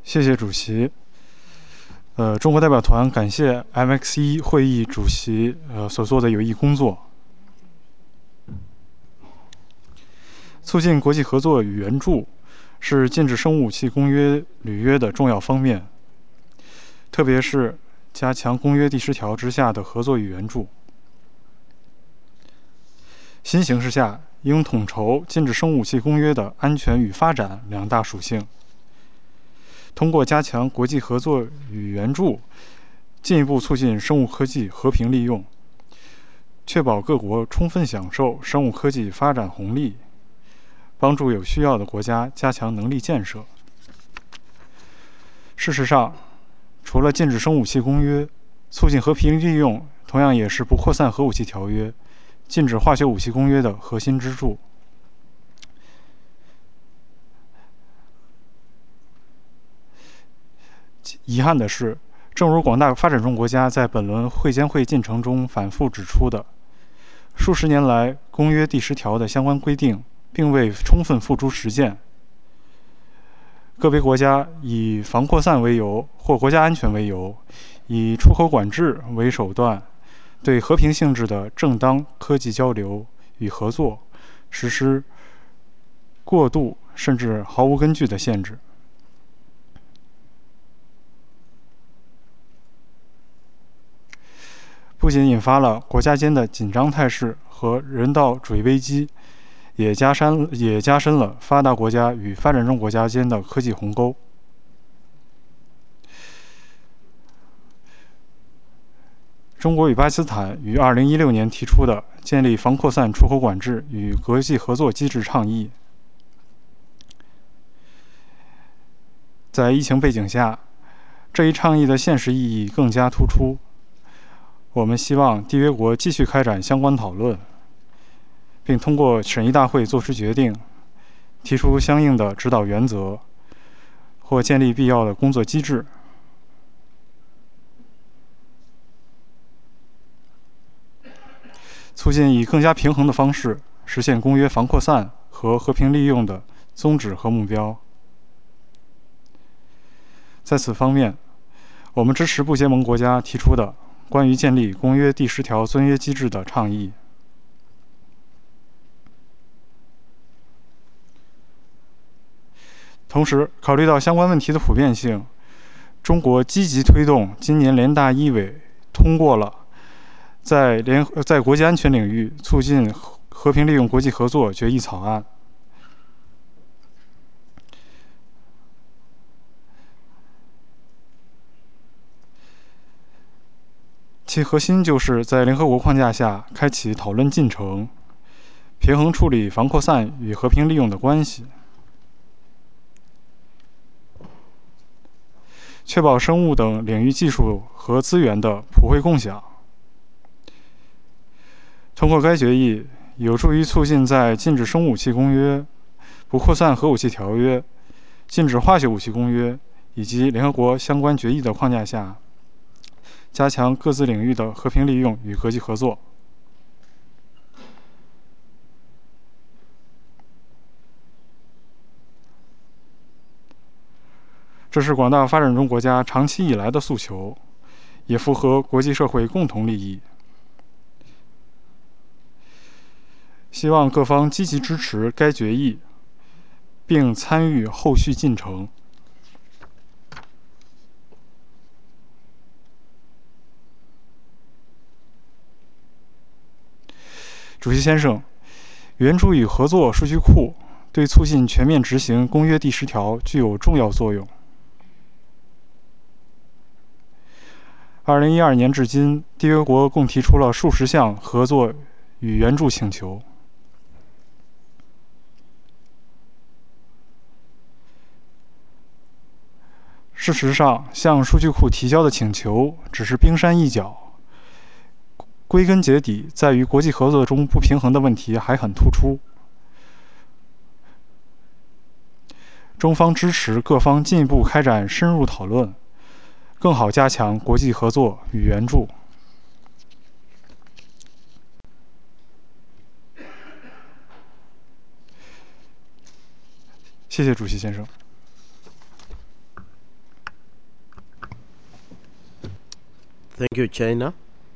谢谢主席。中国代表团感谢 MX1 会议主席所做的有益工作，促进国际合作与援助是禁止生物武器公约履约的重要方面，特别是加强公约第10条之下的合作与援助。新形势下，应统筹禁止生物武器公约的安全与发展2大属性，通过加强国际合作与援助，进一步促进生物科技和平利用，确保各国充分享受生物科技发展红利，帮助有需要的国家加强能力建设。事实上，除了禁止生物武器公约，促进和平利用同样也是不扩散核武器条约、禁止化学武器公约的核心支柱。遗憾的是，正如广大发展中国家在本轮会监会进程中反复指出的，数十年来，公约第10条的相关规定并未充分付诸实践。个别国家以防扩散为由或国家安全为由，以出口管制为手段，对和平性质的正当科技交流与合作实施过度甚至毫无根据的限制。不仅引发了国家间的紧张态势和人道主义危机，也加深了发达国家与发展中国家间的科技鸿沟。中国与巴基斯坦于2016年提出的建立防扩散出口管制与国际合作机制倡议，在疫情背景下，这一倡议的现实意义更加突出。我们希望缔约国继续开展相关讨论，并通过审议大会作出决定，提出相应的指导原则，或建立必要的工作机制，促进以更加平衡的方式实现公约防扩散和和平利用的宗旨和目标。在此方面，我们支持不结盟国家提出的关于建立公约第10条遵约机制的倡议。同时，考虑到相关问题的普遍性，中国积极推动今年联大一委通过了在国际安全领域促进和平利用国际合作决议草案。其核心就是在联合国框架下开启讨论进程，平衡处理防扩散与和平利用的关系，确保生物等领域技术和资源的普惠共享。通过该决议，有助于促进在禁止生物武器公约、不扩散核武器条约、禁止化学武器公约以及联合国相关决议的框架下，加强各自领域的和平利用与国际合作。这是广大发展中国家长期以来的诉求，也符合国际社会共同利益。希望各方积极支持该决议，并参与后续进程。主席先生，援助与合作数据库对促进全面执行公约第10条具有重要作用。2012年至今，缔约国共提出了数十项合作与援助请求。事实上，向数据库提交的请求只是冰山一角，归根结底在于国际合作中不平衡的问题还很突出。中方支持各方进一步开展深入讨论，更好加强国际合作与援助。谢谢主席先生。 Thank you, China.